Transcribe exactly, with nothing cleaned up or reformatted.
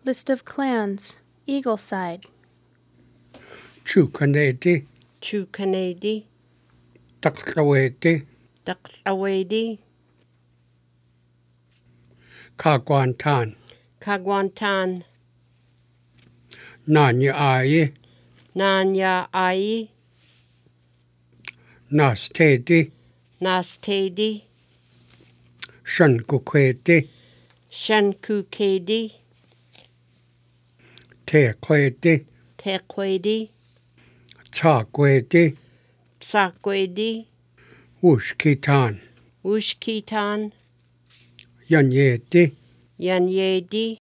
List of clans. Eagleside. Chukanedi. Chukanedi. Taklawedi. Taklawedi. Kagwantan. Kagwantan. Nanya Ai. Nanya Ai. Nastedi. Nastedi. Shankukwedi. Shankukedi. Tekwedi. Tekwedi. Tsakwedi. Tsakwedi. Ushkitan. Ushkitan. Yanyedi. Yanyedi.